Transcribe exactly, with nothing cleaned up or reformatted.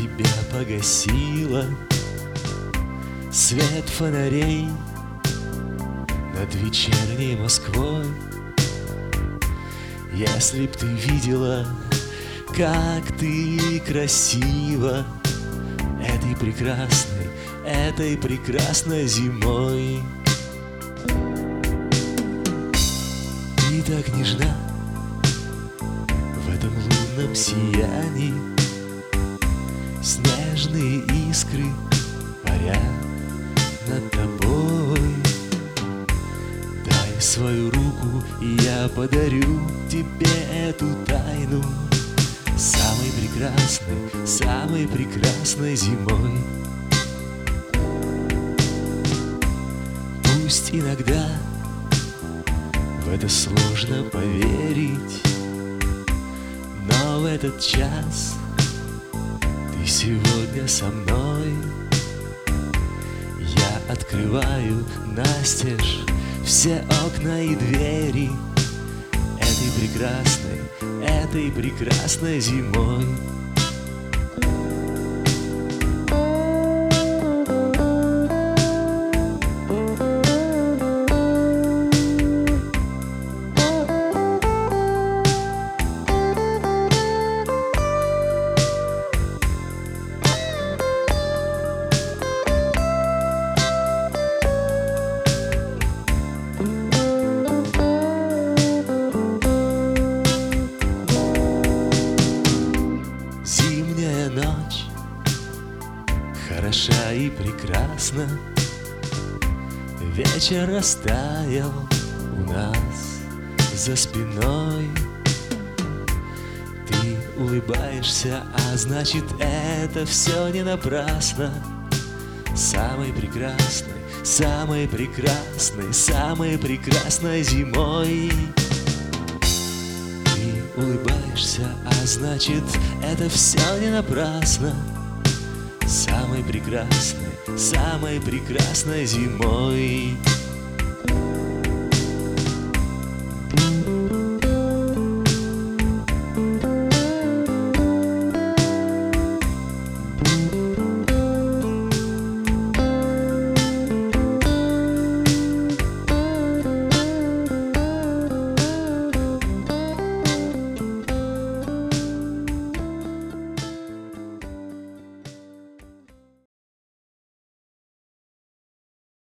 тебя погасила свет фонарей над вечерней Москвой. Если б ты видела, как ты красива этой прекрасной, этой прекрасной зимой. Ты так нежна в этом лунном сиянии, снежные искры парят над тобой. Дай свою руку, и я подарю тебе эту тайну самой прекрасной, самой прекрасной зимой. Пусть иногда в это сложно поверить, но в этот час ты сегодня со мной. Я открываю настежь все окна и двери этой прекрасной, этой прекрасной зимой. Зимняя ночь хороша и прекрасна, вечер растаял у нас за спиной. Ты улыбаешься, а значит, это все не напрасно. Самой прекрасной, самой прекрасной, самой прекрасной зимой. Ты улыбаешься, а значит, это все не напрасно. Самой прекрасной, самой прекрасной зимой.